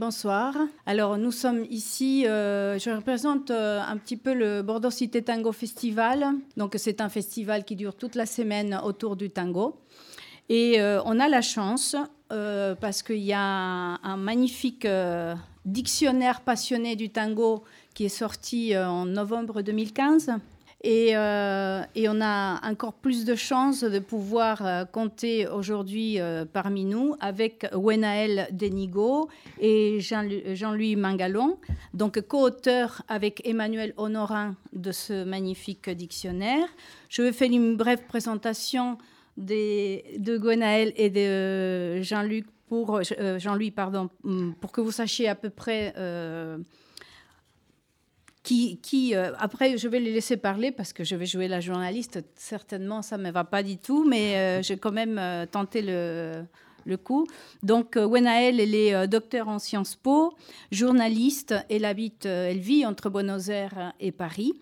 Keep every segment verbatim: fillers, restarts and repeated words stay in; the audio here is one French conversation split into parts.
Bonsoir. Alors, nous sommes ici, euh, je représente euh, un petit peu le Bordeaux Cité Tango Festival. Donc, c'est un festival qui dure toute la semaine autour du tango. Et euh, on a la chance, euh, parce qu'il y a un, un magnifique euh, dictionnaire passionné du tango qui est sorti euh, en novembre deux mille quinze. Et, euh, et on a encore plus de chances de pouvoir euh, compter aujourd'hui euh, parmi nous avec Gwenaël Denigo et Jean, Jean-Louis Mangalon, donc co-auteur avec Emmanuel Honorin de ce magnifique dictionnaire. Je vais faire une brève présentation des, de Gwenaël et de Jean-Luc pour, euh, Jean-Louis, pardon, pour que vous sachiez à peu près... Euh, Qui, qui euh, après, je vais les laisser parler parce que je vais jouer la journaliste. Certainement, ça ne me va pas du tout, mais euh, j'ai quand même euh, tenté le, le coup. Donc, euh, Gwenaël, elle est euh, docteur en Sciences Po, journaliste. Elle habite, euh, elle vit entre Buenos Aires et Paris.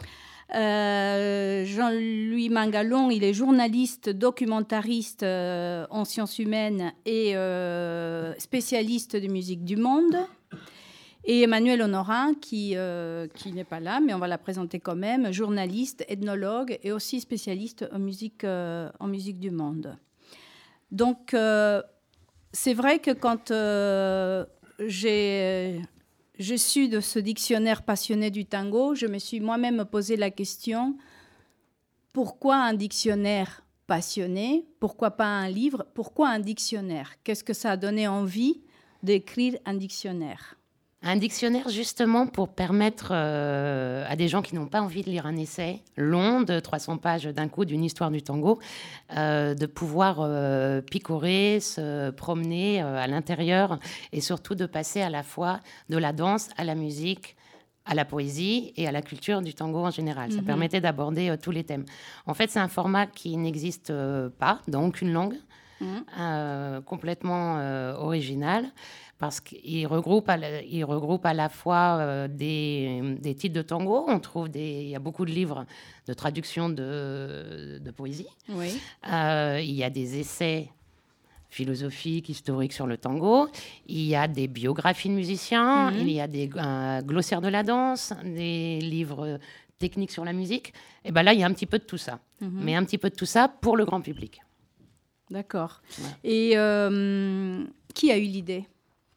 Euh, Jean-Louis Mangalon, il est journaliste, documentariste euh, en sciences humaines et euh, spécialiste de musique du monde. Et Emmanuel Honorin, qui, euh, qui n'est pas là, mais on va la présenter quand même, journaliste, ethnologue et aussi spécialiste en musique, euh, en musique du monde. Donc, euh, c'est vrai que quand euh, j'ai, j'ai su de ce dictionnaire passionné du tango, je me suis moi-même posé la question, pourquoi un dictionnaire passionné? Pourquoi pas un livre? Pourquoi un dictionnaire? Qu'est-ce que ça a donné envie d'écrire un dictionnaire? Un dictionnaire, justement, pour permettre euh, à des gens qui n'ont pas envie de lire un essai long de trois cents pages d'un coup d'une histoire du tango, euh, de pouvoir euh, picorer, se promener euh, à l'intérieur et surtout de passer à la fois de la danse à la musique, à la poésie et à la culture du tango en général. Ça mm-hmm. permettait d'aborder euh, tous les thèmes. En fait, c'est un format qui n'existe euh, pas dans aucune langue, mm-hmm. euh, complètement euh, original. Parce qu'il regroupe à la, il regroupe à la fois euh, des, des titres de tango. On trouve des, il y a beaucoup de livres de traduction de, de poésie. Oui. Euh, il y a des essais philosophiques, historiques sur le tango. Il y a des biographies de musiciens. Mm-hmm. Il y a des euh, glossaires de la danse, des livres techniques sur la musique. Et ben là, il y a un petit peu de tout ça. Mm-hmm. Mais un petit peu de tout ça pour le grand public. D'accord. Ouais. Et euh, qui a eu l'idée ?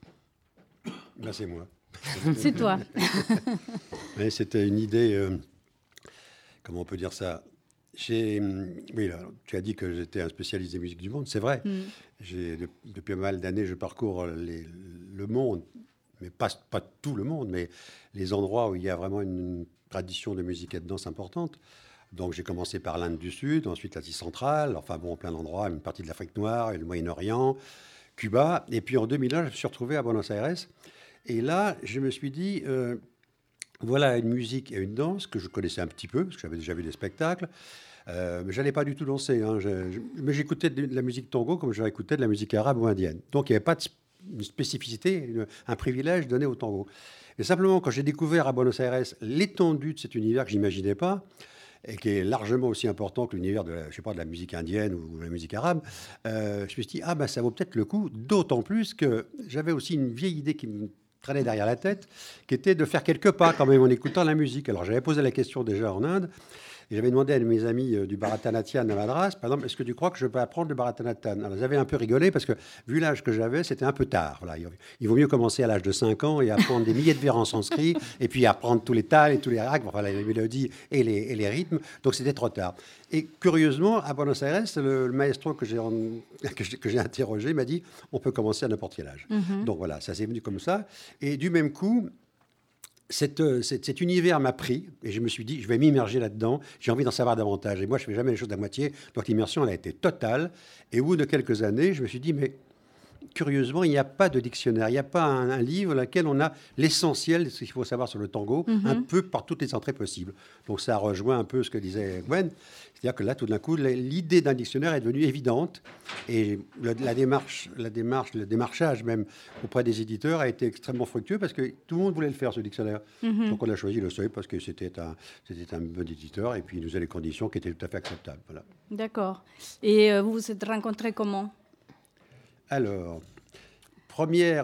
Ben, c'est moi. C'est toi. Mais c'était une idée, euh, comment on peut dire ça? J'ai, oui, là, tu as dit que j'étais un spécialiste des musiques du monde, c'est vrai. Mm. J'ai, de, depuis pas mal d'années, je parcours les, le monde, mais pas, pas tout le monde, mais les endroits où il y a vraiment une, une tradition de musique et de danse importante. Donc j'ai commencé par l'Inde du Sud, ensuite l'Asie centrale, enfin bon, plein d'endroits, une partie de l'Afrique noire et le Moyen-Orient, Cuba. Et puis en deux mille un, je me suis retrouvé à Buenos Aires. Et là, je me suis dit, euh, voilà une musique et une danse que je connaissais un petit peu, parce que j'avais déjà vu des spectacles. Euh, mais je n'allais pas du tout danser. Hein. Je, je, mais j'écoutais de la musique tango comme j'écoutais de la musique arabe ou indienne. Donc il n'y avait pas de une spécificité, une, un privilège donné au tango. Et simplement, quand j'ai découvert à Buenos Aires l'étendue de cet univers que je n'imaginais pas, et qui est largement aussi important que l'univers de, la, je sais pas, de la musique indienne ou de la musique arabe, euh, je me suis dit, ah ben ça vaut peut-être le coup, d'autant plus que j'avais aussi une vieille idée qui me traînait derrière la tête, qui était de faire quelques pas quand même en écoutant la musique. Alors j'avais posé la question déjà en Inde, et j'avais demandé à mes amis du Bharatanatyam à Madras, par exemple, est-ce que tu crois que je peux apprendre le Bharatanatyam? Alors ils avaient un peu rigolé parce que vu l'âge que j'avais, c'était un peu tard. Voilà. Il vaut mieux commencer à l'âge de cinq ans et apprendre des milliers de vers en sanskrit, et puis apprendre tous les tals et tous les rags, enfin les mélodies et les, et les rythmes. Donc c'était trop tard. Et curieusement, à Buenos Aires, le, le maestro que j'ai, en, que j'ai, que j'ai interrogé m'a dit on peut commencer à n'importe quel âge. Mm-hmm. Donc voilà, ça s'est venu comme ça. Et du même coup, Cette, cet, cet univers m'a pris et je me suis dit, je vais m'immerger là-dedans, j'ai envie d'en savoir davantage. Et moi, je ne fais jamais les choses à moitié, donc l'immersion, elle a été totale. Et au bout de quelques années, je me suis dit, mais curieusement, il n'y a pas de dictionnaire, il n'y a pas un, un livre dans lequel on a l'essentiel de ce qu'il faut savoir sur le tango, mm-hmm. un peu par toutes les entrées possibles. Donc ça rejoint un peu ce que disait Gwen, c'est-à-dire que là, tout d'un coup, l'idée d'un dictionnaire est devenue évidente et le, la démarche, la démarche, le démarchage même auprès des éditeurs a été extrêmement fructueux parce que tout le monde voulait le faire, ce dictionnaire. Mm-hmm. Donc on a choisi le Seuil parce que c'était un, c'était un bon éditeur et puis il nous a les conditions qui étaient tout à fait acceptables. Voilà. D'accord. Et euh, vous vous êtes rencontrés comment ? Alors, première,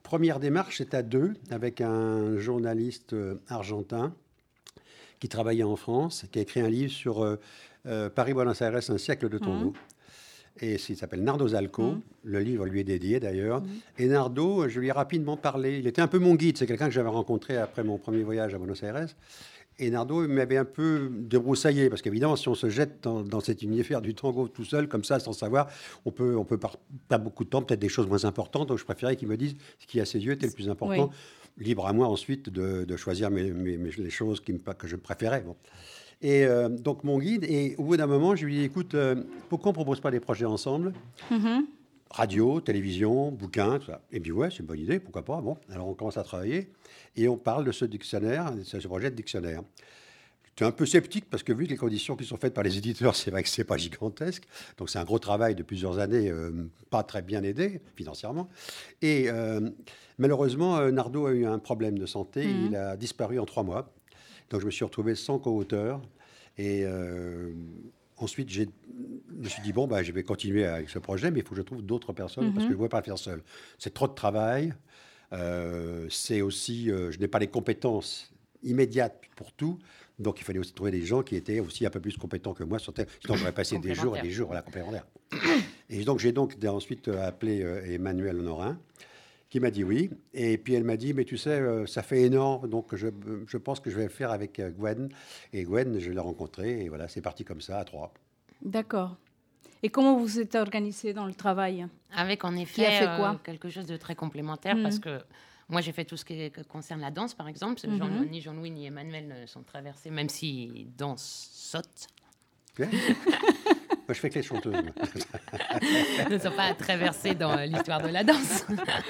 première démarche, c'est à deux, avec un journaliste argentin qui travaillait en France, qui a écrit un livre sur euh, euh, Paris-Buenos Aires, un siècle de tango. Mmh. Et il s'appelle Nardo Zalco. Mmh. Le livre lui est dédié d'ailleurs. Mmh. Et Nardo, je lui ai rapidement parlé. Il était un peu mon guide. C'est quelqu'un que j'avais rencontré après mon premier voyage à Buenos Aires. Et Nardo m'avait un peu débroussaillé. Parce qu'évidemment, si on se jette dans, dans cet univers du tango tout seul, comme ça, sans savoir, on peut, on peut perdre beaucoup de temps, peut-être des choses moins importantes. Donc je préférais qu'il me dise ce qui, à ses yeux, était le plus important. Oui. Libre à moi ensuite de, de choisir mes, mes, mes, les choses qui me, que je préférais. Bon. Et euh, donc, mon guide, et au bout d'un moment, je lui ai dit, écoute, euh, pourquoi on ne propose pas des projets ensemble ? Mm-hmm. Radio, télévision, bouquins, tout ça. Et puis, ouais, c'est une bonne idée, pourquoi pas ? Bon, alors on commence à travailler et on parle de ce dictionnaire, de ce projet de dictionnaire. J'étais un peu sceptique parce que vu les conditions qui sont faites par les éditeurs, c'est vrai que ce n'est pas gigantesque. Donc, c'est un gros travail de plusieurs années, euh, pas très bien aidé financièrement. Et euh, malheureusement, Nardo a eu un problème de santé. Mm-hmm. Il a disparu en trois mois. Donc, je me suis retrouvé sans co-auteur. Et euh, ensuite, j'ai, je me suis dit, bon, bah, je vais continuer avec ce projet, mais il faut que je trouve d'autres personnes mm-hmm. parce que je ne pouvais pas le faire seul. C'est trop de travail. Euh, c'est aussi, euh, je n'ai pas les compétences immédiates pour tout. Donc, il fallait aussi trouver des gens qui étaient aussi un peu plus compétents que moi. Sur tel... Sinon, j'aurais passé des jours et des jours à la complémentaire. Et donc, j'ai donc ensuite appelé euh, Emmanuelle Honorin, qui m'a dit oui. Et puis, elle m'a dit, mais tu sais, euh, ça fait énorme, donc je, je pense que je vais le faire avec euh, Gwen. Et Gwen, je l'ai rencontrée, et voilà, c'est parti comme ça, à trois. D'accord. Et comment vous êtes organisé dans le travail ? Avec, en effet, euh, quoi quelque chose de très complémentaire, mmh. parce que moi, j'ai fait tout ce qui concerne la danse, par exemple. Mmh. Jean, ni Jean-Louis ni Emmanuel ne sont traversés, même s'ils dansent, sautent. Okay. Moi, je fais que les chanteuses. ne sont pas traversés dans l'histoire de la danse.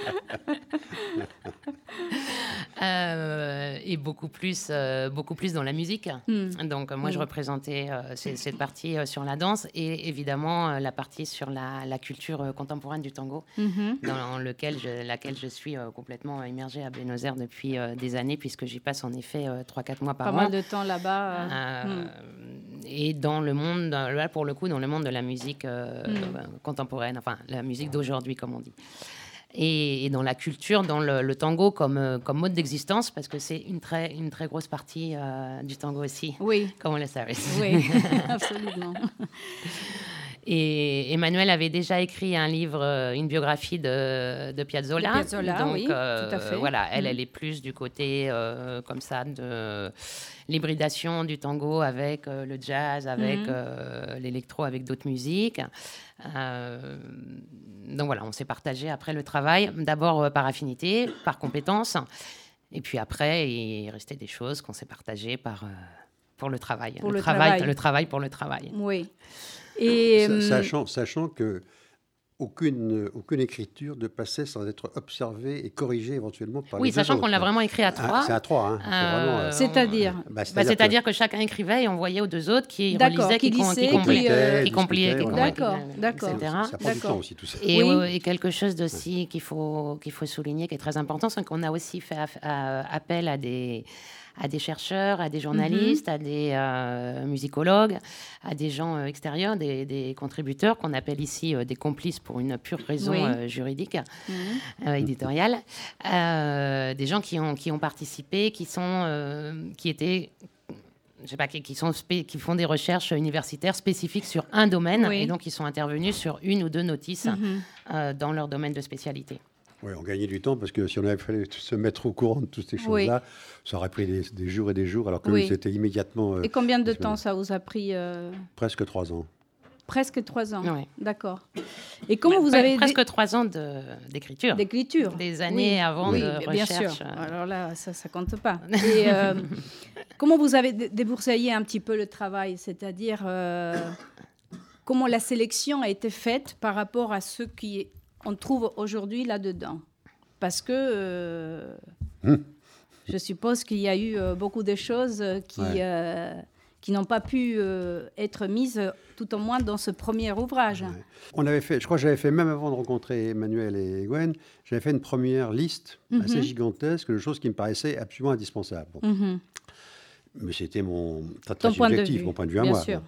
euh, et beaucoup plus, euh, beaucoup plus dans la musique. Mm. Donc, moi, mm. je représentais euh, c- cette partie euh, sur la danse et évidemment euh, la partie sur la, la culture euh, contemporaine du tango, mm-hmm. dans lequel je, laquelle je suis euh, complètement immergée à Buenos Aires depuis euh, des années, puisque j'y passe en effet euh, trois à quatre mois par Pas an. Pas mal de temps là-bas. Euh, mm. Et dans le monde, là, pour le coup, dans le monde de la musique euh, mm. contemporaine, enfin, la musique d'aujourd'hui, comme on dit. Et, et dans la culture, dans le, le tango comme, comme mode d'existence, parce que c'est une très, une très grosse partie euh, du tango aussi, oui. comme on le savait. Oui, absolument. Et Emmanuelle avait déjà écrit un livre, une biographie de, de Piazzolla. De Piazzolla, donc, oui, euh, tout à fait. Voilà, elle, mmh. elle est plus du côté euh, comme ça de l'hybridation du tango avec euh, le jazz, avec mmh. euh, l'électro, avec d'autres musiques. Euh, donc voilà, on s'est partagé après le travail, d'abord euh, par affinité, par compétence, et puis après, il restait des choses qu'on s'est partagées par, euh, pour le travail. Pour le, le travail, travail. Le travail pour le travail. Oui. Et sachant, sachant que aucune, aucune écriture ne passait sans être observée et corrigée éventuellement par oui, les deux sachant autres. qu'on l'a vraiment écrit à trois. Ah, c'est à trois, hein. Euh, c'est vraiment, euh, c'est-à-dire, bah, c'est-à-dire, bah, c'est-à-dire que... que chacun écrivait et envoyait aux deux autres qui d'accord, relisaient, qui, qui, glissaient, qui compliquaient, qui, qui compliaient, qui compliaient, d'accord, d'accord, et cetera. Ça, ça prend du temps aussi tout ça. Et, oui. euh, et quelque chose aussi qu'il faut qu'il faut souligner, qui est très important, c'est qu'on a aussi fait aff- à, appel à des à des chercheurs, à des journalistes, mm-hmm. à des euh, musicologues, à des gens euh, extérieurs, des, des contributeurs qu'on appelle ici euh, des complices pour une pure raison oui. euh, juridique, mm-hmm. euh, éditoriale, euh, des gens qui ont qui ont participé, qui sont euh, qui étaient je sais pas, qui, qui, sont spé- qui font des recherches universitaires spécifiques sur un domaine oui. et donc ils sont intervenus sur une ou deux notices mm-hmm. euh, dans leur domaine de spécialité. Oui, on gagnait du temps parce que si on avait fallu se mettre au courant de toutes ces choses-là, oui. ça aurait pris des, des jours et des jours, alors que oui. c'était immédiatement... Euh, et combien de temps ça vous a pris euh... Presque trois ans. Presque trois ans, oui. d'accord. Et comment ouais, vous avez... Presque trois ans de, d'écriture. D'écriture. Des années oui. avant oui, de bien recherche. Sûr. Alors là, ça ne compte pas. Et euh, comment vous avez déboursaillé un petit peu le travail ? C'est-à-dire, euh, comment la sélection a été faite par rapport à ce qu'on trouve aujourd'hui là-dedans ? Parce que euh, mmh. je suppose qu'il y a eu euh, beaucoup de choses qui... Ouais. Euh, qui n'ont pas pu euh, être mises, tout au moins dans ce premier ouvrage. Ouais. On avait fait, je crois que j'avais fait, même avant de rencontrer Emmanuelle et Gwen, j'avais fait une première liste mm-hmm. assez gigantesque de choses qui me paraissaient absolument indispensables. Bon. Mm-hmm. Mais c'était mon très, très subjectif, mon point de vue à bien moi. Sûr.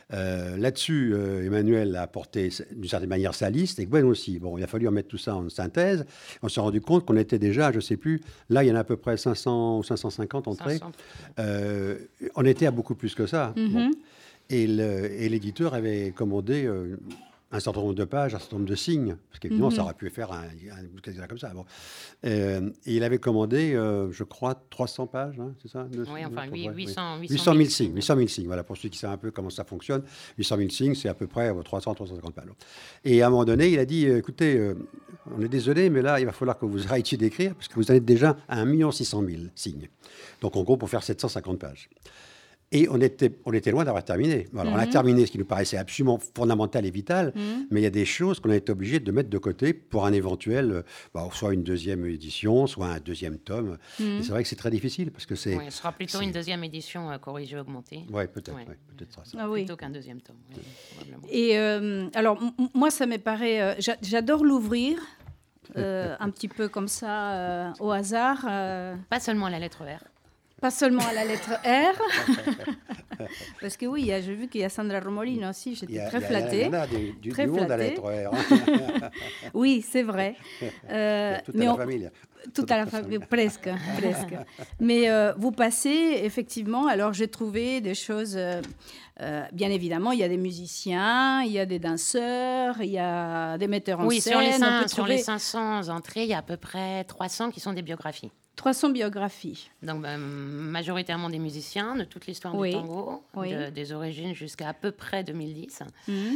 Euh, là-dessus, euh, Emmanuel a apporté d'une certaine manière sa liste, et Gwen aussi. Bon, il a fallu remettre tout ça en synthèse. On s'est rendu compte qu'on était déjà, je ne sais plus, là, il y en a à peu près cinq cents ou cinq cent cinquante entrées. cinq cents. Euh, on était à beaucoup plus que ça. Mm-hmm. Bon. Et, le, et l'éditeur avait commandé euh, un certain nombre de pages, un certain nombre de signes, parce qu'évidemment, mm-hmm. ça aurait pu faire un, un bouquin comme ça. Bon. Euh, et il avait commandé, euh, je crois, trois cents pages, hein, c'est ça? Oui, enfin, oui, huit cents, huit cent mille signes. huit cent mille signes, voilà, pour ceux qui savent un peu comment ça fonctionne. huit cent mille signes, c'est à peu près trois cents à trois cent cinquante pages. Et à un moment donné, il a dit, écoutez, euh, on est désolé, mais là, il va falloir que vous arrêtiez d'écrire, parce que vous en êtes déjà à un million six cent mille signes. Donc, en gros, pour faire sept cent cinquante pages. Et on était, on était loin d'avoir terminé. Alors, mm-hmm. on a terminé ce qui nous paraissait absolument fondamental et vital, mm-hmm. mais il y a des choses qu'on a été obligé de mettre de côté pour un éventuel, bah, soit une deuxième édition, soit un deuxième tome. Mm-hmm. Et c'est vrai que c'est très difficile parce que c'est... Oui, ce sera plutôt c'est... une deuxième édition euh, corrigée, augmentée. Ouais, peut-être, ouais. Ouais, peut-être ça. Ah, oui. Plutôt qu'un deuxième tome. Oui, et euh, alors, m- moi, ça me paraît... Euh, j'a- j'adore l'ouvrir. Euh, un petit peu comme ça, euh, au hasard. Euh... Pas seulement la lettre R. Pas seulement à la lettre R, parce que oui, y a, j'ai vu qu'il y a Sandra Romolino aussi, j'étais a, très flattée. Il y en a du, du, très du monde à la lettre R. Oui, c'est vrai. Euh, toute, mais à on, famille. toute à la famille. Presque, presque. Mais euh, vous passez, effectivement, alors j'ai trouvé des choses... Euh, Euh, bien évidemment, il y a des musiciens, il y a des danseurs, il y a des metteurs en oui, scène. Oui, sur, sur trouver... les cinq cents entrées, il y a à peu près trois cents qui sont des biographies. trois cents biographies. Donc, bah, majoritairement des musiciens de toute l'histoire oui. du tango, oui. de, des origines jusqu'à à peu près deux mille dix. Mm-hmm.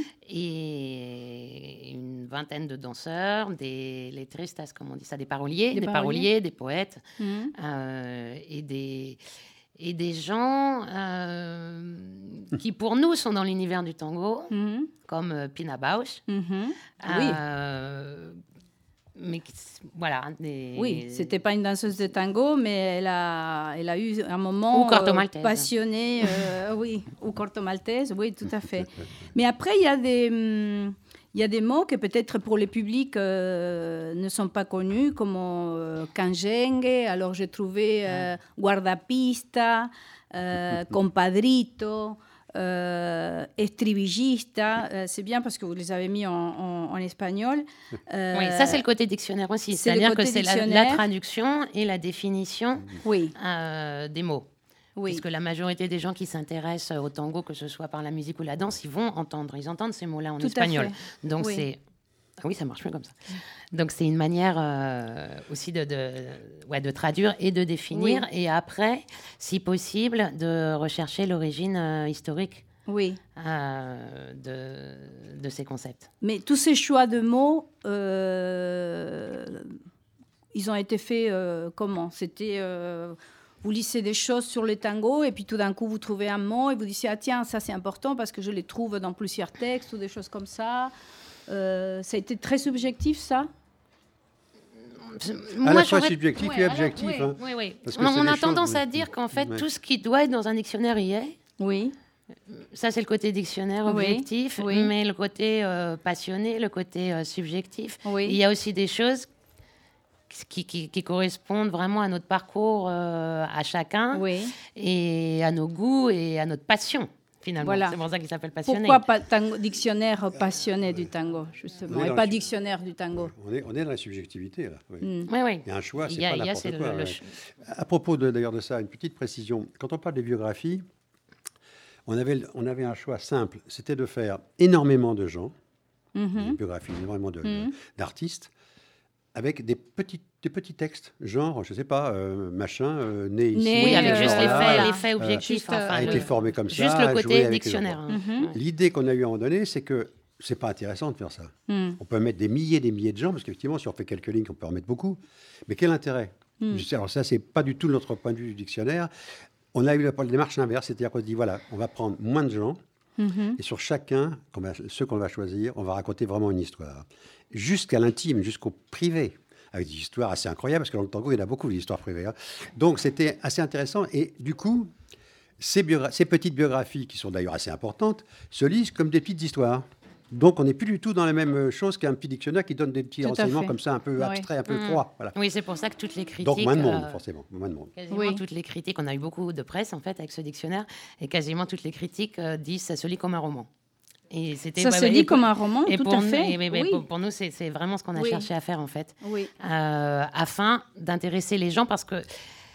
Et une vingtaine de danseurs, des lettristas, comme on dit ça, des paroliers, des, des paroliers. paroliers, des poètes, mm-hmm. euh, et des... et des gens euh, qui, pour nous, sont dans l'univers du tango, mm-hmm. comme euh, Pina Bausch. Mm-hmm. Euh, oui. Mais voilà. Des... Oui, c'était pas une danseuse de tango, mais elle a, elle a eu un moment ou Corto Maltese. Euh, passionné. Euh, oui, ou Corto Maltese, oui, tout à fait. Mais après, il y a des... Hum, il y a des mots qui peut-être pour les publics euh, ne sont pas connus, comme euh, canjengue. Alors j'ai trouvé euh, guardapista, euh, compadrito, euh, estribillista. Euh, c'est bien parce que vous les avez mis en, en, en espagnol. Euh, oui, ça c'est le côté dictionnaire aussi. C'est C'est-à-dire que c'est la, la traduction et la définition oui. euh, des mots. Oui. Parce que la majorité des gens qui s'intéressent au tango, que ce soit par la musique ou la danse, ils vont entendre, ils entendent ces mots-là en Tout espagnol. À fait. Donc oui. c'est, ah oui, ça marche bien comme ça. Donc c'est une manière euh, aussi de, de, ouais, de traduire et de définir, oui. Et après, si possible, de rechercher l'origine euh, historique. Oui. Euh, de, de ces concepts. Mais tous ces choix de mots, euh, ils ont été faits euh, comment ? C'était euh, vous lissez des choses sur les tangos et puis tout d'un coup vous trouvez un mot et vous dites ah tiens ça c'est important parce que je les trouve dans plusieurs textes ou des choses comme ça. Euh, ça a été très subjectif ça. À Moi, la fois subjectif ouais, et objectif. Oui, hein. oui, oui. On, on a tendance choses, à oui. dire qu'en fait ouais. tout ce qui doit être dans un dictionnaire y est. Oui. Ça, c'est le côté dictionnaire objectif, oui. Oui. mais le côté euh, passionné, le côté euh, subjectif. Oui. Il y a aussi des choses qui, qui, qui correspondent vraiment à notre parcours, euh, à chacun, oui. et à nos goûts et à notre passion, finalement. Voilà. C'est pour ça qu'il s'appelle passionné. Pourquoi pas tango, dictionnaire passionné du tango, justement, et pas le... dictionnaire du tango. On est, on est dans la subjectivité, là. Oui. Mm. Oui, oui. Il y a un choix, c'est a, pas n'importe c'est quoi. Le, le... Ouais. À propos de, d'ailleurs de ça, une petite précision. Quand on parle des biographies, On avait, on avait un choix simple, c'était de faire énormément de gens, mm-hmm. des biographies, énormément de, mm-hmm. d'artistes, avec des petits, des petits textes, genre, je ne sais pas, euh, machin, euh, né ici. Né, oui, avec euh, juste euh, les faits, euh, les faits objectifs. Euh, enfin, a le, été formé comme ça. Juste le côté dictionnaire. Hein. Mm-hmm. L'idée qu'on a eu à un moment donné, c'est que ce n'est pas intéressant de faire ça. Mm. On peut mettre des milliers et des milliers de gens, parce qu'effectivement, si on fait quelques lignes, on peut en mettre beaucoup. Mais quel intérêt mm. Alors ça, ce n'est pas du tout notre point de vue du dictionnaire. On a eu la démarche inverse, c'est-à-dire qu'on se dit, voilà, on va prendre moins de gens, mm-hmm. et sur chacun, qu'on va, ceux qu'on va choisir, on va raconter vraiment une histoire. Jusqu'à l'intime, jusqu'au privé, avec des histoires assez incroyables, parce que dans le tango, il y en a beaucoup d'histoires privées. Hein. Donc, c'était assez intéressant. Et du coup, ces, biogra- ces petites biographies, qui sont d'ailleurs assez importantes, se lisent comme des petites histoires. Donc, on n'est plus du tout dans la même chose qu'un petit dictionnaire qui donne des petits Tout renseignements comme ça, un peu oui. abstraits, un peu Mmh. froids. Voilà. Oui, c'est pour ça que toutes les critiques... Donc, moins de monde, euh, forcément. Moins de monde. Quasiment Oui. toutes les critiques, on a eu beaucoup de presse en fait avec ce dictionnaire, et quasiment toutes les critiques euh, disent ça se lit comme un roman. Et c'était, Ça ouais, se ouais, lit et pour- comme un roman, et tout pour à nous- fait. et- mais- mais oui. pour, pour nous, c'est, c'est vraiment ce qu'on a Oui. cherché à faire en fait, Oui. euh, afin d'intéresser les gens, parce que euh,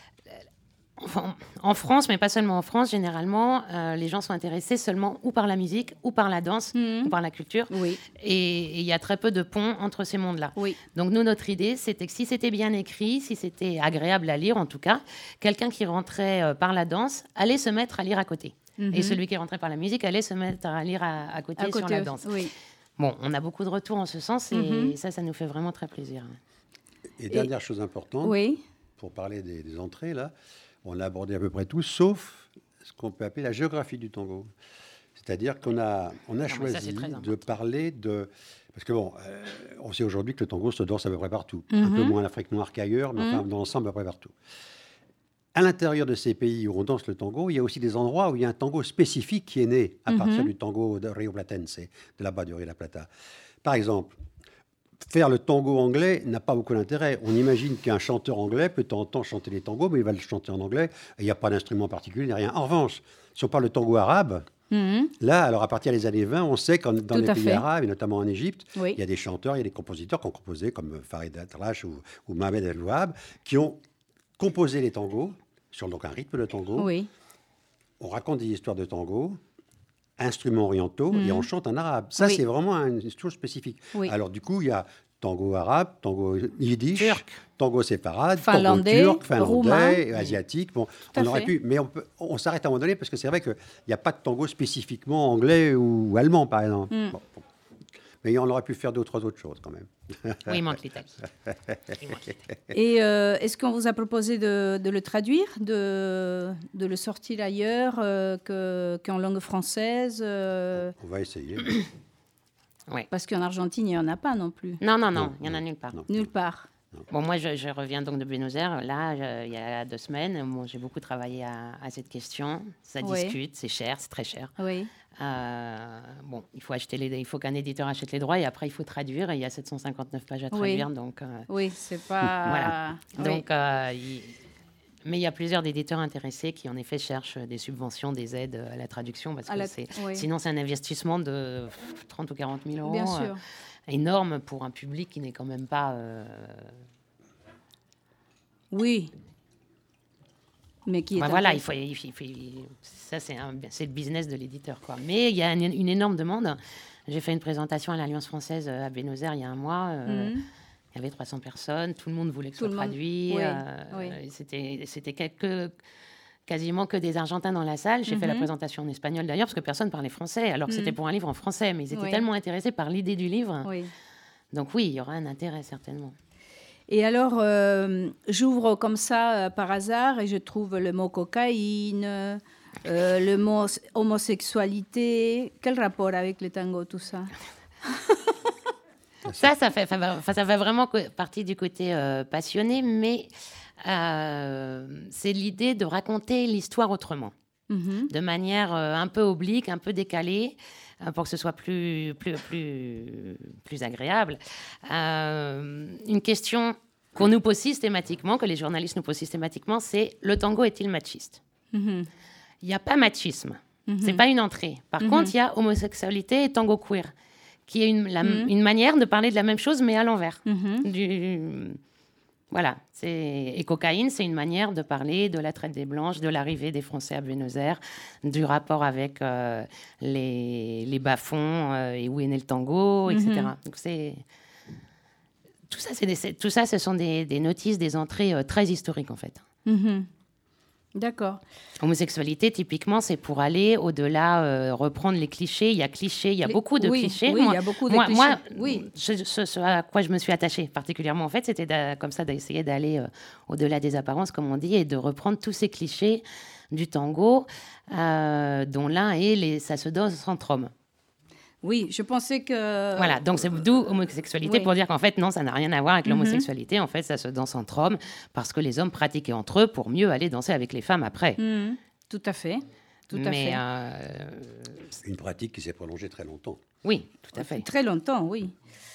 enfin, en France, mais pas seulement en France, généralement, euh, les gens sont intéressés seulement ou par la musique, ou par la danse, Mhm. ou par la culture. Oui. Et et il y a très peu de ponts entre ces mondes-là. Oui. Donc nous, notre idée, c'était que si c'était bien écrit, si c'était agréable à lire en tout cas, quelqu'un qui rentrait euh, par la danse allait se mettre à lire à côté. Mhm. Et celui qui rentrait par la musique allait se mettre à lire à, à côté, À côté sur la aussi. danse. Oui. Bon, on a beaucoup de retours en ce sens, et Mhm. ça, ça nous fait vraiment très plaisir. Et dernière chose importante, Oui. pour parler des, des entrées, là, on a abordé à peu près tout, sauf ce qu'on peut appeler la géographie du tango. C'est-à-dire qu'on a, on a mais ça, choisi c'est très de important. parler de... Parce que bon, euh, on sait aujourd'hui que le tango se danse à peu près partout. Un peu Mhm. moins en Afrique noire qu'ailleurs, mais enfin, dans l'ensemble, à peu près partout. À l'intérieur de ces pays où on danse le tango, il y a aussi des endroits où il y a un tango spécifique qui est né à Mhm. partir du tango de Rio Platense, de là-bas du Rio de la Plata. Par exemple, faire le tango anglais n'a pas beaucoup d'intérêt. On imagine qu'un chanteur anglais peut entendre chanter les tangos, mais il va le chanter en anglais, et il n'y a pas d'instrument particulier, il n'y a rien. En revanche, si on parle de tango arabe, Mhm. là, alors à partir des années vingt, on sait que dans Tout les à pays fait. arabes, et notamment en Égypte, Oui. il y a des chanteurs, il y a des compositeurs qui ont composé, comme Farid Atrash ou, ou Mohamed El Wahab, qui ont composé les tangos, sur donc un rythme de tango. Oui. On raconte des histoires de tango, instruments orientaux, Mhm. et on chante en arabe. Ça, Oui. c'est vraiment une chose spécifique. Oui. Alors, du coup, il y a tango arabe, tango yiddish, Turc. tango séfarade, Finlandais, tango turc, finlandais, roumain. asiatique. Bon, Tout à on aurait fait. pu, mais on, peut- on s'arrête à un moment donné parce que c'est vrai qu'il n'y a pas de tango spécifiquement anglais ou allemand, par exemple. Mm. Bon, bon. Mais on aurait pu faire d'autres autres choses quand même. Oui, il manque l'Italie. Il manque l'Italie. Et euh, est-ce qu'on vous a proposé de, de le traduire, de, de le sortir ailleurs euh, que, qu'en langue française euh, On va essayer. Ouais. Parce qu'en Argentine, il n'y en a pas non plus. Non, non, non, Non, il n'y en a non, nulle part. non. Nulle part. Bon, moi, je, je reviens donc de Buenos Aires. Là, je- il y a deux semaines, bon, j'ai beaucoup travaillé à, à cette question. Ça Oui. discute, c'est cher, c'est très cher. Oui. Euh, bon, il faut acheter les, il faut qu'un éditeur achète les droits, et après il faut traduire. Et il y a sept cent cinquante-neuf pages à Oui. traduire, donc euh, Oui, c'est pas. Voilà. Oui. donc. euh, il- Mais il y a plusieurs éditeurs intéressés qui en effet cherchent des subventions, des aides à la traduction, parce À que la- c'est, oui. sinon c'est un investissement de trente ou quarante mille euros. Bien euh, sûr. énorme pour un public qui n'est quand même pas. euh, Oui. Mais qui est. Bah un voilà, peu- il faut, il faut- il faut- il- ça c'est, un- c'est le business de l'éditeur, quoi. Mais il y a une, une énorme demande. J'ai fait une présentation à l'Alliance française à Buenos Aires il y a un mois. euh, Mhm. Il y avait trois cents personnes, tout le monde voulait que ce Tout soit le monde- traduit. oui, euh, oui. et C'était, c'était quelques- quasiment que des Argentins dans la salle. J'ai fait la Mhm. présentation en espagnol d'ailleurs, parce que personne parlait français, alors que Mhm. c'était pour un livre en français. Mais ils étaient Oui. tellement intéressés par l'idée du livre. Oui. Donc oui, il y aura un intérêt certainement. Et alors, euh, j'ouvre comme ça euh, par hasard et je trouve le mot cocaïne, euh, le mot s- homosexualité. Quel rapport avec le tango, tout ça? Ça, ça fait, ça va- enfin, ça fait vraiment co- partie du côté euh, passionné, mais euh, c'est l'idée de raconter l'histoire autrement, Mhm. de manière euh, un peu oblique, un peu décalée, euh, pour que ce soit plus, plus, plus, plus agréable. Euh, une question qu'on nous pose systématiquement, que les journalistes nous posent systématiquement, c'est: le tango est-il machiste? Mhm. Il n'y a pas machisme. Mhm. C'est pas une entrée. Par Mhm. contre, il y a homosexualité et tango queer, qui est une, la- Mhm. une manière de parler de la même chose, mais à l'envers. Mhm. Du... Voilà. C'est... Et cocaïne, c'est une manière de parler de la traite des Blanches, de l'arrivée des Français à Buenos Aires, du rapport avec euh, les, les bas-fonds euh, et où est né le tango, et cetera. Donc c'est... Tout ça, c'est des- c'est- tout ça, ce sont des, des notices, des entrées euh, très historiques, en fait. Mhm. D'accord. Homosexualité, typiquement, c'est pour aller au-delà, euh, reprendre les clichés. Il y a clichés, il y a Les- beaucoup de oui, clichés. oui, il y a beaucoup de moi, clichés. moi, Oui. ce, ce- ce à quoi je me suis attachée particulièrement, en fait, c'était d'a- comme ça d'essayer d'aller euh, au-delà des apparences, comme on dit, et de reprendre tous ces clichés du tango, euh, dont l'un est les, ça se danse entre hommes. Oui, je pensais que. Voilà, donc c'est d'où homosexualité, oui. pour dire qu'en fait, non, ça n'a rien à voir avec Mhm. l'homosexualité. En fait, ça se danse entre hommes parce que les hommes pratiquaient entre eux pour mieux aller danser avec les femmes après. Mhm. Tout à fait. tout à Mais, fait. Euh... Une pratique qui s'est prolongée très longtemps. Oui, tout à fait. Très longtemps, oui.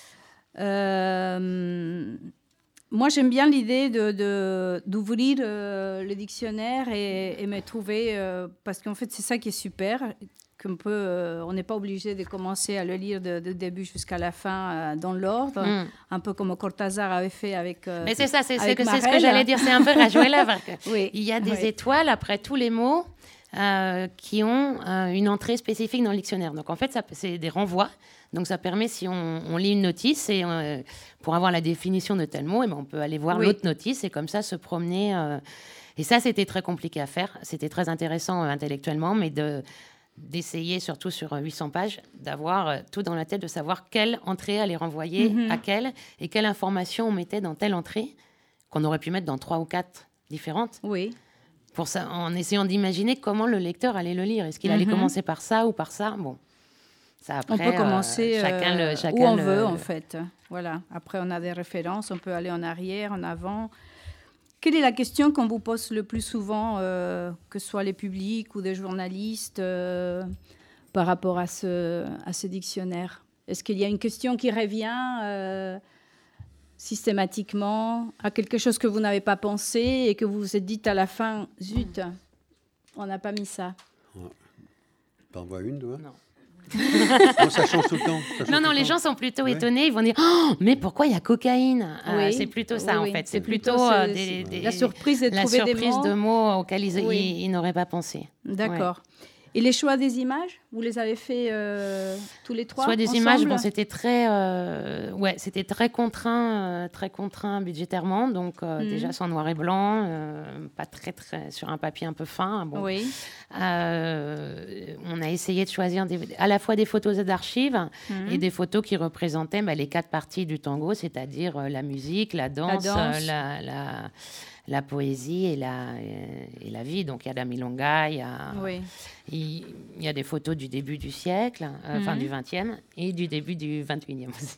Euh, moi, j'aime bien l'idée de, de, d'ouvrir euh, le dictionnaire et, et me trouver... Euh, parce qu'en fait, c'est ça qui est super, qu'on peut, euh, on n'est pas obligé de commencer à le lire de, de début jusqu'à la fin euh, dans l'ordre, mm. un peu comme Cortázar avait fait avec euh, Mais c'est ça, c'est, c'est, que, c'est Marelle. ce que j'allais dire, c'est un peu Rayuela. Oui. Il y a des oui. étoiles après tous les mots euh, qui ont euh, une entrée spécifique dans le dictionnaire. Donc en fait, ça, c'est des renvois. Donc ça permet, si on, on lit une notice, et, euh, pour avoir la définition de tel mot, et ben on peut aller voir oui. l'autre notice et comme ça se promener. Euh, et ça, c'était très compliqué à faire. C'était très intéressant euh, intellectuellement, mais de... d'essayer, surtout sur huit cents pages, d'avoir euh, tout dans la tête, de savoir quelle entrée aller renvoyer mm-hmm. à quelle, et quelle information on mettait dans telle entrée, qu'on aurait pu mettre dans trois ou quatre différentes. Oui. Pour ça, en essayant d'imaginer comment le lecteur allait le lire. Est-ce qu'il mm-hmm. allait commencer par ça ou par ça ? Bon, ça après, on peut commencer euh, chacun euh, le, chacun où on le, veut, en fait. Voilà. Après, on a des références, on peut aller en arrière, en avant. Quelle est la question qu'on vous pose le plus souvent, euh, que ce soit les publics ou des journalistes, euh, par rapport à ce, à ce dictionnaire ? Est-ce qu'il y a une question qui revient euh, systématiquement à quelque chose que vous n'avez pas pensé et que vous vous êtes dit à la fin, zut, on n'a pas mis ça ? T'en vois une, toi ? Non. Non, ça change tout le temps. Non, non, temps. les gens sont plutôt ouais. étonnés. Ils vont dire oh, mais pourquoi il y a cocaïne oui. euh, C'est plutôt ça, oui, en fait. C'est, c'est plutôt, plutôt euh, c'est, des, des, la surprise de la trouver surprise des mots. de mots auxquels ils, oui. ils, ils n'auraient pas pensé. D'accord. Ouais. Et les choix des images, vous les avez fait euh, tous les trois Soit des ensemble images, bon, c'était très, euh, ouais, c'était très contraint, euh, très contraint budgétairement. Donc euh, mmh. déjà sans noir et blanc, euh, pas très très sur un papier un peu fin. Bon. Oui. Euh, on a essayé de choisir des, à la fois des photos d'archives mmh. et des photos qui représentaient bah, les quatre parties du tango, c'est-à-dire euh, la musique, la danse, la, danse. Euh, la, la la poésie et la, et la vie. Donc, il y a la milonga, il y a, oui. il, il y a des photos du début du siècle, euh, mm-hmm. enfin du vingtième, et du début du vingt-et-unième aussi.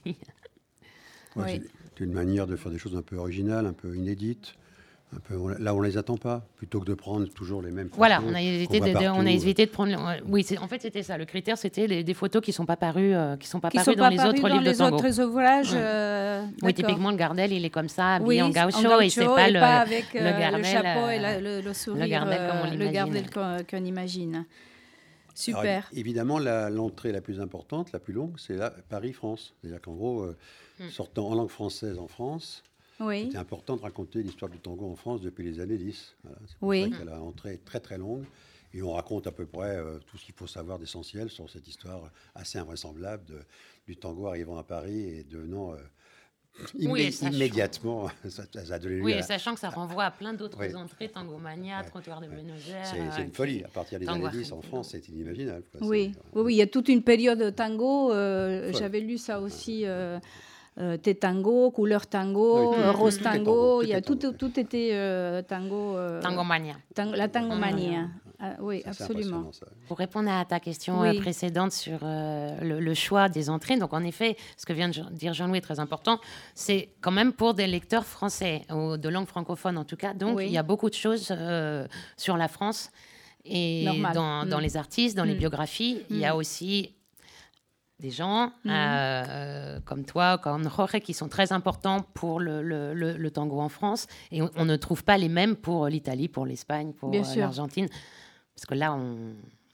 Ouais, oui. C'est une manière de faire des choses un peu originales, un peu inédites. Un peu, là, on ne les attend pas, plutôt que de prendre toujours les mêmes photos. Voilà, on a évité, de, de, on a évité de prendre... Oui, c'est, en fait, c'était ça. Le critère, c'était les, des photos qui ne sont pas parues, euh, qui sont pas qui parues sont dans pas les parues autres dans livres les de tango. autres ouvrages, ouais. euh, oui, typiquement, le Gardel, il est comme ça, habillé oui, en gaucho, en gaucho, et c'est pas, et le, pas avec euh, le, Gardel, le chapeau et la, le, le sourire, le Gardel comme on le Gardel qu'on, qu'on imagine. Super. Alors, évidemment, la, l'entrée la plus importante, la plus longue, c'est la Paris-France. C'est-à-dire qu'en gros, euh, mm. sortant en langue française en France, oui. c'était important de raconter l'histoire du tango en France depuis les années dix. Voilà, c'est pour oui. ça qu'elle a une entrée très très longue. Et on raconte à peu près euh, tout ce qu'il faut savoir d'essentiel sur cette histoire assez invraisemblable de, du tango arrivant à Paris et devenant... Euh, Immé- oui, sachant... immédiatement, ça, ça a donné lieu oui, à... sachant que ça renvoie à plein d'autres oui. entrées, Tangomania, ouais. Trottoir de Buenos Aires... C'est, c'est une folie, à partir des années dix en France, c'est inimaginable. Quoi. Oui. C'est, oui, oui, il y a toute une période de tango, euh, j'avais lu ça aussi, euh, euh, thé tango, couleur tango, oui, tout, rose tout, tango, tango, il y a tout, tout, tout était euh, tango... Euh, Tangomania. Tang- la Tangomania. Ah, oui, ça, absolument. Pour répondre à ta question oui. précédente sur euh, le, le choix des entrées, donc en effet, ce que vient de dire Jean-Louis est très important, c'est quand même pour des lecteurs français, ou de langue francophone en tout cas. Donc oui. il y a beaucoup de choses euh, sur la France et Normal. dans, mmh. dans les artistes, dans mmh. les biographies. Mmh. Il y a aussi des gens mmh. euh, comme toi, comme Jorge, qui sont très importants pour le, le, le, le tango en France. Et on, on ne trouve pas les mêmes pour l'Italie, pour l'Espagne, pour euh, l'Argentine. Parce que là, on...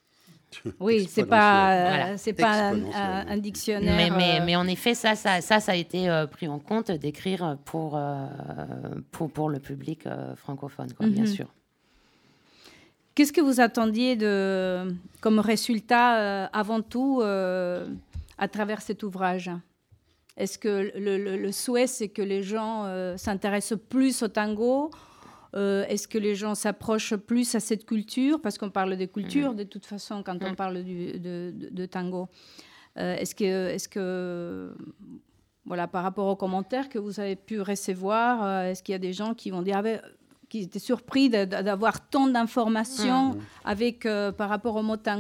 Oui, c'est pas, euh, voilà. c'est pas un, un, un dictionnaire. Mais, mais, euh... mais en effet, ça, ça, ça, ça a été euh, pris en compte d'écrire pour, euh, pour, pour le public euh, francophone, quoi, mm-hmm. bien sûr. Qu'est-ce que vous attendiez de, comme résultat, euh, avant tout, euh, à travers cet ouvrage ? Est-ce que le, le, le souhait, c'est que les gens euh, s'intéressent plus au tango ? Euh, est-ce que les gens s'approchent plus à cette culture ? Parce qu'on parle de culture, mmh. de toute façon, quand mmh. on parle du, de, de, de tango. Euh, est-ce que, est-ce que, voilà, par rapport aux commentaires que vous avez pu recevoir, euh, est-ce qu'il y a des gens qui vont dire, ah ben, qui étaient surpris de, de, d'avoir tant d'informations mmh. avec, euh, par rapport au mot tango ?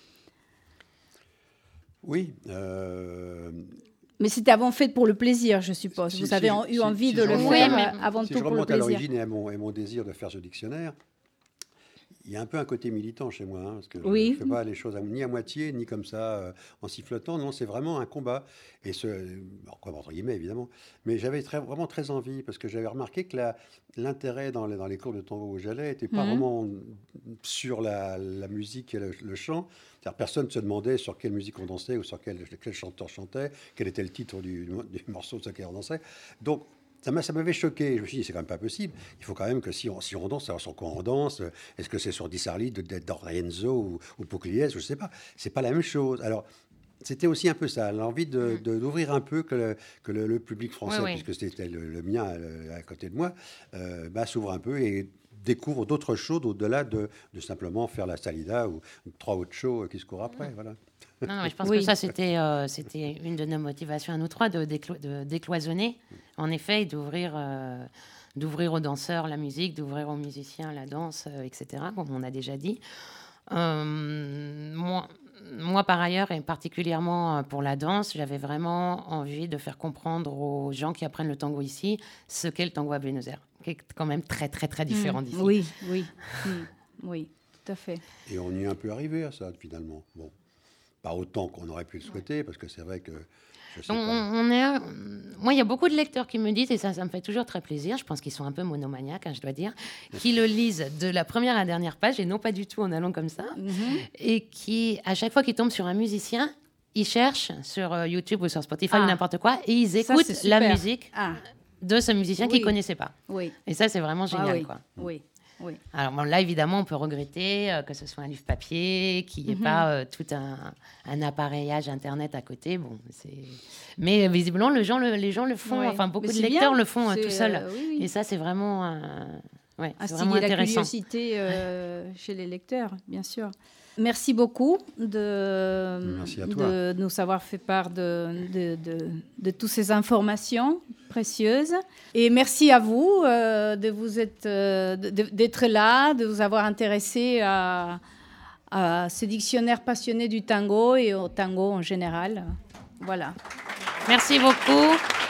Oui. Euh... Mais c'était avant fait pour le plaisir, je suppose. Si, Vous avez si, eu si, envie si de le faire mais... avant si tout pour le plaisir. Si je remonte à l'origine et à mon, et mon désir de faire ce dictionnaire, il y a un peu un côté militant chez moi, hein, parce que oui. je ne fais pas les choses à, ni à moitié, ni comme ça, euh, en sifflotant. Non, c'est vraiment un combat. Et ce, alors, entre guillemets, évidemment. Mais j'avais très, vraiment très envie, parce que j'avais remarqué que la, l'intérêt dans les, dans les cours de tango où j'allais n'était pas mmh. vraiment sur la, la musique et le, le chant. C'est-à-dire, personne ne se demandait sur quelle musique on dansait ou sur quel, quel chanteur chantait, quel était le titre du, du morceau sur lequel on dansait. Donc, Ça, m'a, ça m'avait choqué. Je me suis dit, c'est quand même pas possible. Il faut quand même que si on, si on danse, savoir sur quoi on danse. Est-ce que c'est sur Di Sarli, d'Orienzo ou, ou Pugliese? Je ne sais pas. C'est pas la même chose. Alors, c'était aussi un peu ça, l'envie de, de, d'ouvrir un peu que le, que le, le public français, oui, oui. puisque c'était le, le mien le, à côté de moi, euh, bah, s'ouvre un peu et découvre d'autres choses au-delà de, de simplement faire la salida ou, ou trois autres shows qui se courent après. Voilà. Non, non, je pense oui. que ça, c'était, euh, c'était une de nos motivations à nous trois, de, déclo- de décloisonner, en effet, et d'ouvrir, euh, d'ouvrir aux danseurs la musique, d'ouvrir aux musiciens la danse, euh, et cetera, comme on a déjà dit. Euh, moi, moi, par ailleurs, et particulièrement pour la danse, j'avais vraiment envie de faire comprendre aux gens qui apprennent le tango ici ce qu'est le tango à Buenos Aires, qui est quand même très, très, très différent mmh. d'ici. Oui, oui, mmh. oui, tout à fait. Et on y est un peu arrivé à ça, finalement. Bon. Pas autant qu'on aurait pu le souhaiter, parce que c'est vrai que... Je sais on, pas. On est un... Moi, il y a beaucoup de lecteurs qui me disent, et ça, ça me fait toujours très plaisir, je pense qu'ils sont un peu monomaniaques, hein, je dois dire, qui le lisent de la première à la dernière page, et non pas du tout en allant comme ça, mm-hmm. et qui, à chaque fois qu'ils tombent sur un musicien, ils cherchent sur YouTube ou sur Spotify ah. ou n'importe quoi, et ils écoutent ça, la musique ah. de ce musicien oui. qu'ils ne connaissaient pas. Oui. Et ça, c'est vraiment génial. Ah, oui. Quoi. Oui. Oui. Alors bon, là, évidemment, on peut regretter euh, que ce soit un livre papier, qu'il n'y ait mm-hmm. pas euh, tout un, un appareillage Internet à côté. Bon, c'est... Mais visiblement, le gens le, les gens le font, oui. enfin beaucoup Mais de lecteurs bien. le font euh, tout seuls. Euh, oui, oui. Et ça, c'est vraiment, euh, ouais, c'est vraiment intéressant. La curiosité euh, chez les lecteurs, bien sûr. Merci beaucoup de, de nous avoir fait part de, de, de, de toutes ces informations précieuses. Et merci à vous euh, de vous être, euh, de, d'être là, de vous avoir intéressé à, à ce dictionnaire passionné du tango et au tango en général. Voilà. Merci beaucoup.